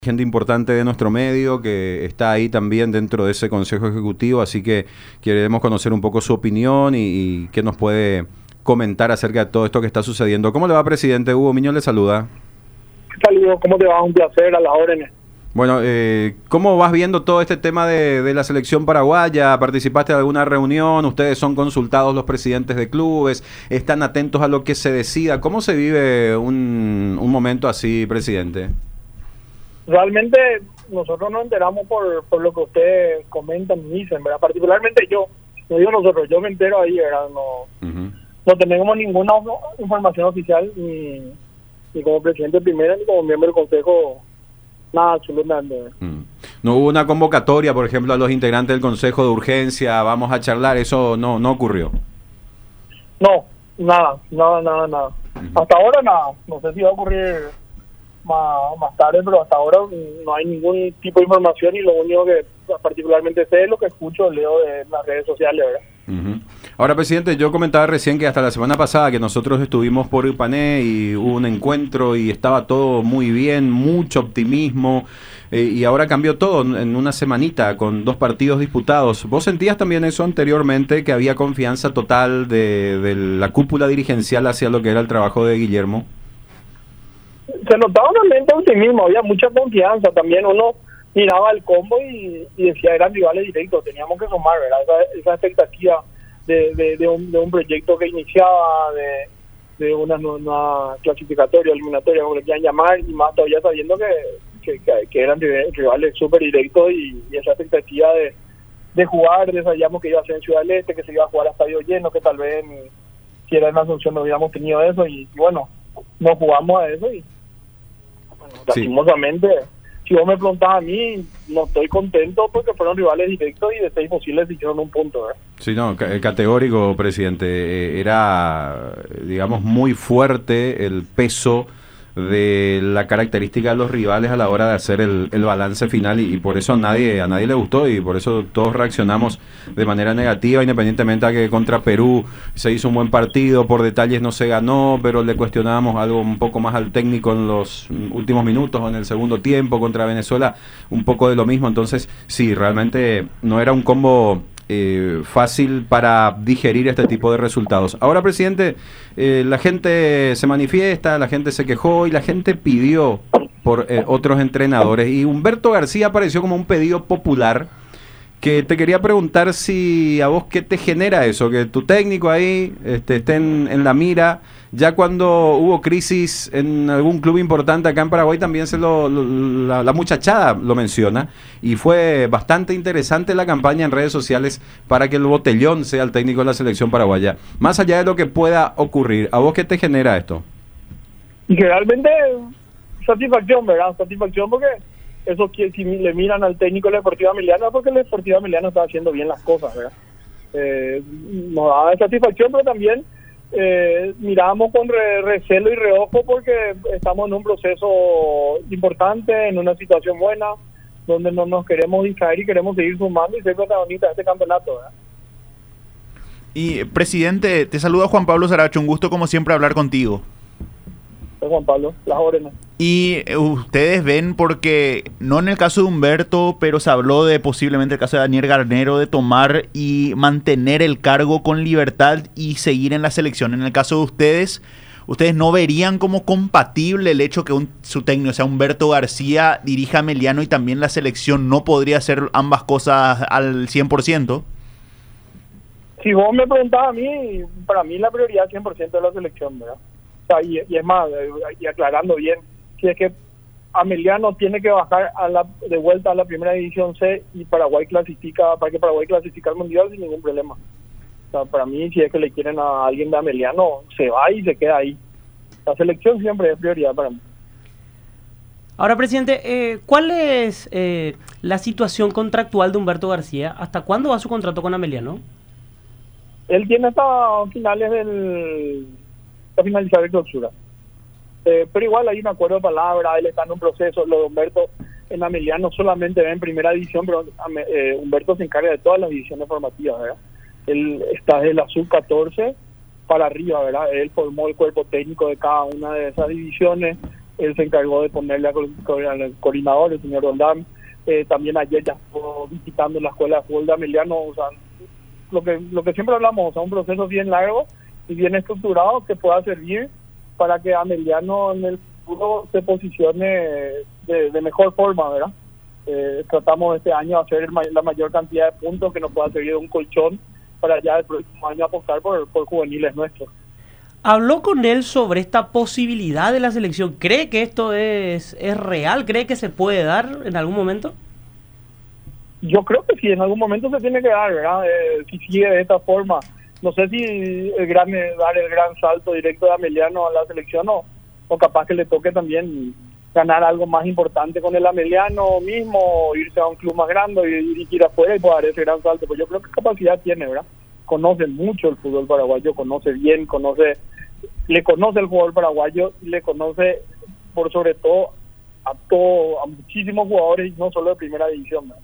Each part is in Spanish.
Gente importante de nuestro medio que está ahí también dentro de ese Consejo Ejecutivo, así que queremos conocer un poco su opinión y qué nos puede comentar acerca de todo esto que está sucediendo. ¿Cómo le va, presidente? Hugo Miñón le saluda. ¿Qué tal, Hugo? ¿Cómo te va? Un placer, a las órdenes. Bueno, ¿cómo vas viendo todo este tema de la selección paraguaya? ¿Participaste de alguna reunión? ¿Ustedes son consultados los presidentes de clubes? ¿Están atentos a lo que se decida? ¿Cómo se vive un momento así, presidente? Realmente nosotros nos enteramos por lo que ustedes comentan y dicen, ¿verdad? Particularmente yo, no digo nosotros, yo me entero ahí, ¿verdad? No tenemos ninguna información oficial, ni como presidente primera, ni como miembro del Consejo, nada, absolutamente. ¿No hubo una convocatoria, por ejemplo, a los integrantes del Consejo de Urgencia? Vamos a charlar, eso no ocurrió. No, nada. Hasta ahora nada, no sé si va a ocurrir más tarde, pero hasta ahora no hay ningún tipo de información y lo único que particularmente sé es lo que escucho, leo de las redes sociales, ¿verdad? Ahora, presidente, yo comentaba recién que hasta la semana pasada que nosotros estuvimos por Ipané y hubo un encuentro y estaba todo muy bien, mucho optimismo, y ahora cambió todo en una semanita con 2 partidos disputados. ¿Vos sentías también eso anteriormente, que había confianza total de la cúpula dirigencial hacia lo que era el trabajo de Guillermo? Se notaba un ambiente de optimismo, había mucha confianza. También uno miraba el combo y decía, eran rivales directos, teníamos que sumar, ¿verdad? Esa expectativa de un proyecto que iniciaba, de una clasificatoria, eliminatoria, como le quieran llamar, y más todavía sabiendo que eran rivales súper directos y esa expectativa de jugar, sabíamos que iba a ser en Ciudad del Este, que se iba a jugar a estadio lleno, que tal vez si era en Asunción no hubiéramos tenido eso, y bueno, nos jugamos a eso y bueno, lastimosamente, si vos me preguntás a mí, no estoy contento porque fueron rivales directos y de 6 posibles se hicieron un punto, ¿verdad? Sí, no, categórico, presidente. Era, digamos, muy fuerte el peso de la característica de los rivales a la hora de hacer el balance final y por eso a nadie le gustó y por eso todos reaccionamos de manera negativa, independientemente a que contra Perú se hizo un buen partido, por detalles no se ganó, pero le cuestionábamos algo un poco más al técnico en los últimos minutos o en el segundo tiempo. Contra Venezuela un poco de lo mismo. Entonces sí, realmente no era un combo fácil para digerir este tipo de resultados. Ahora, presidente, la gente se manifiesta, la gente se quejó y la gente pidió por otros entrenadores, y Humberto García apareció como un pedido popular, que te quería preguntar si a vos qué te genera eso, que tu técnico ahí esté en la mira. Ya cuando hubo crisis en algún club importante acá en Paraguay también la muchachada lo menciona, y fue bastante interesante la campaña en redes sociales para que el Botellón sea el técnico de la selección paraguaya. Más allá de lo que pueda ocurrir, ¿a vos qué te genera esto? Y que realmente satisfacción, ¿verdad? Satisfacción porque eso, que si le miran al técnico de la Deportiva Emiliano, es porque la Deportiva Emiliano está haciendo bien las cosas, ¿verdad? Nos da satisfacción, pero también miramos con recelo y reojo porque estamos en un proceso importante, en una situación buena, donde no nos queremos distraer y queremos seguir sumando y ser protagonistas de este campeonato, ¿verdad? Y, presidente, te saluda Juan Pablo Saracho, un gusto como siempre hablar contigo. Juan Pablo, las órdenes. Y ustedes ven, porque no en el caso de Humberto, pero se habló de posiblemente el caso de Daniel Garnero, de tomar y mantener el cargo con libertad y seguir en la selección. En el caso de ¿ustedes no verían como compatible el hecho que su técnico, o sea, Humberto García, dirija a Emiliano y también la selección no podría hacer ambas cosas al 100%? Si vos me preguntás a mí, para mí la prioridad 100% es la selección, ¿verdad? Y es más, y aclarando bien, si es que Emiliano tiene que bajar de vuelta a la primera división C y Paraguay clasifica, para que Paraguay clasifique al Mundial sin ningún problema. O sea, para mí, si es que le quieren a alguien de Emiliano, se va y se queda ahí. La selección siempre es prioridad para mí. Ahora, presidente, ¿cuál es la situación contractual de Humberto García? ¿Hasta cuándo va su contrato con Emiliano? Él tiene hasta finales hasta finalizar el clausura. Pero igual hay un acuerdo de palabra, él está en un proceso. Lo de Humberto en Emiliano solamente ve en primera división, pero Humberto se encarga de todas las divisiones formativas, ¿verdad? Él está de la sub-14 para arriba, ¿verdad? Él formó el cuerpo técnico de cada una de esas divisiones, él se encargó de ponerle al coordinador, el señor Roldán. También ayer ya estuvo visitando la escuela de fútbol de Ameliano. O sea, lo que siempre hablamos, o sea, un proceso bien largo y bien estructurado que pueda servir para que Ameliano en el futuro se posicione de mejor forma, ¿verdad? Tratamos este año de hacer la mayor cantidad de puntos que nos pueda servir de un colchón para ya el próximo año apostar por juveniles nuestros. ¿Habló con él sobre esta posibilidad de la selección? ¿Cree que esto es real? ¿Cree que se puede dar en algún momento? Yo creo que sí, en algún momento se tiene que dar, ¿verdad? Si sigue de esta forma. No sé si dar el gran salto directo de Ameliano a la selección o capaz que le toque también ganar algo más importante con el Ameliano mismo, o irse a un club más grande y ir afuera y poder dar ese gran salto. Pues yo creo que capacidad tiene, ¿verdad? Conoce mucho el fútbol paraguayo, conoce bien, le conoce el jugador paraguayo y le conoce por sobre todo a muchísimos jugadores, y no solo de primera división, ¿verdad?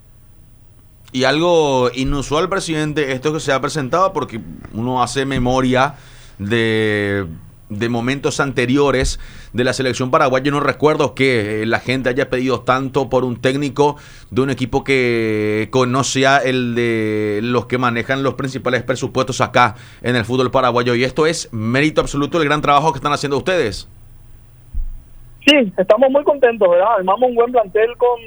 Y algo inusual, presidente, esto que se ha presentado, porque uno hace memoria de momentos anteriores de la selección paraguaya. No recuerdo que la gente haya pedido tanto por un técnico de un equipo que conoce a el de los que manejan los principales presupuestos acá en el fútbol paraguayo. Y esto es mérito absoluto del gran trabajo que están haciendo ustedes. Sí, estamos muy contentos, ¿verdad? Armamos un buen plantel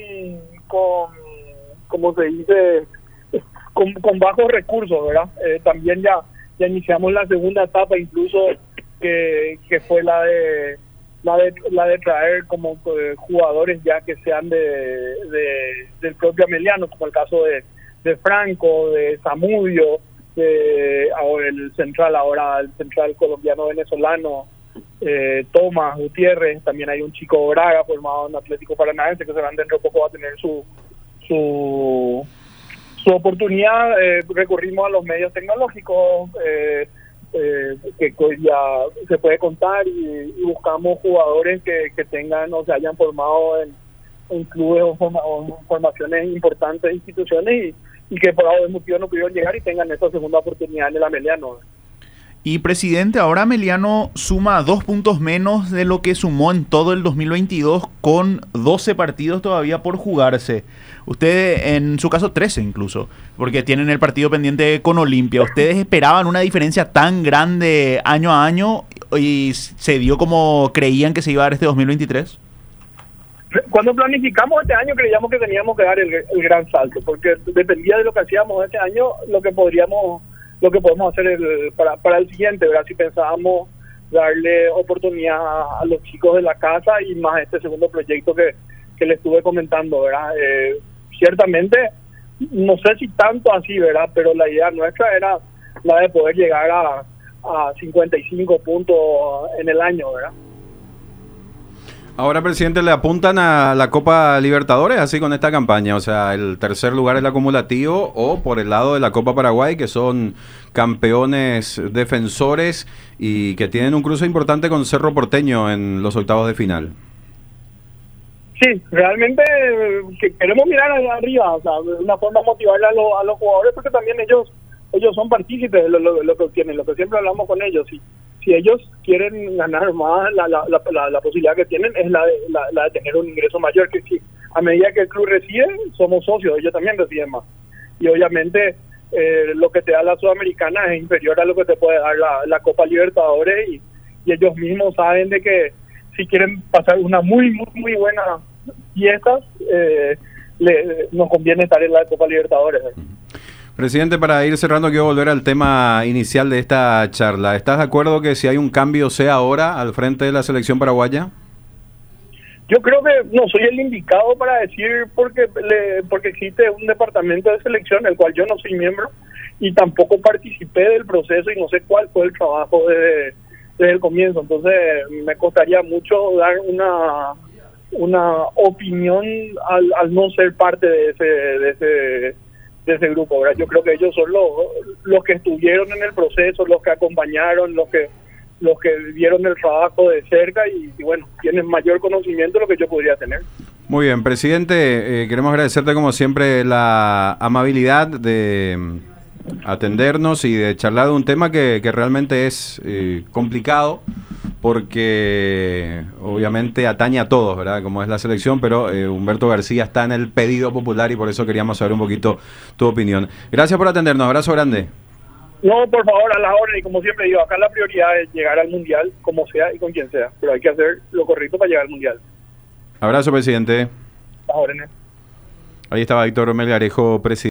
con como se dice, con bajos recursos, ¿verdad? También ya iniciamos la segunda etapa, incluso que fue la de traer como jugadores ya que sean del propio Ameliano, como el caso de Franco, de Zamudio, ahora el central colombiano venezolano, Tomás Gutiérrez. También hay un chico Braga formado en Atlético Paranaense que se van dentro de poco, va a tener su oportunidad. Recurrimos a los medios tecnológicos que ya se puede contar y buscamos jugadores que tengan o se hayan formado en clubes o formaciones importantes de instituciones y que por algún motivo no pudieron llegar y tengan esta segunda oportunidad en el Ameliano. Y presidente, ahora Ameliano suma 2 puntos menos de lo que sumó en todo el 2022 con 12 partidos todavía por jugarse. Usted, en su caso 13 incluso, porque tienen el partido pendiente con Olimpia. ¿Ustedes esperaban una diferencia tan grande año a año y se dio como creían que se iba a dar este 2023? Cuando planificamos este año creíamos que teníamos que dar el gran salto, porque dependía de lo que hacíamos este año, lo que podemos hacer para el siguiente, ¿verdad? Si pensábamos darle oportunidad a los chicos de la casa y más este segundo proyecto que les estuve comentando, ¿verdad? Ciertamente, no sé si tanto así, ¿verdad? Pero la idea nuestra era la de poder llegar a 55 puntos en el año, ¿verdad? Ahora, presidente, le apuntan a la Copa Libertadores así con esta campaña, o sea, el tercer lugar es el acumulativo, o por el lado de la Copa Paraguay, que son campeones defensores y que tienen un cruce importante con Cerro Porteño en los octavos de final. Sí, realmente queremos mirar arriba, o sea, de una forma motivarle a los jugadores, porque también ellos son partícipes de lo que obtienen, lo que siempre hablamos con ellos. Si ellos quieren ganar más, la posibilidad que tienen es la de tener un ingreso mayor, que si a medida que el club recibe, somos socios, ellos también reciben más. Y obviamente lo que te da la Sudamericana es inferior a lo que te puede dar la Copa Libertadores, y ellos mismos saben de que si quieren pasar una muy, muy, muy buena fiesta, nos conviene estar en la Copa Libertadores. Presidente, para ir cerrando, quiero volver al tema inicial de esta charla. ¿Estás de acuerdo que si hay un cambio sea ahora al frente de la selección paraguaya? Yo creo que no soy el indicado para decir porque existe un departamento de selección, el cual yo no soy miembro y tampoco participé del proceso y no sé cuál fue el trabajo desde el comienzo. Entonces me costaría mucho dar una opinión al no ser parte de ese grupo, ¿verdad? Yo creo que ellos son los que estuvieron en el proceso, los que acompañaron, los que vieron el trabajo de cerca y bueno, tienen mayor conocimiento de lo que yo podría tener. Muy bien, presidente, queremos agradecerte como siempre la amabilidad de atendernos y de charlar de un tema que realmente es complicado porque obviamente atañe a todos, ¿verdad? Como es la selección, pero Humberto García está en el pedido popular y por eso queríamos saber un poquito tu opinión. Gracias por atendernos, abrazo grande. No, por favor, a las órdenes, y como siempre digo, acá la prioridad es llegar al Mundial, como sea y con quien sea, pero hay que hacer lo correcto para llegar al Mundial. Abrazo, presidente. Las órdenes. Ahí estaba Víctor Melgarejo, presidente.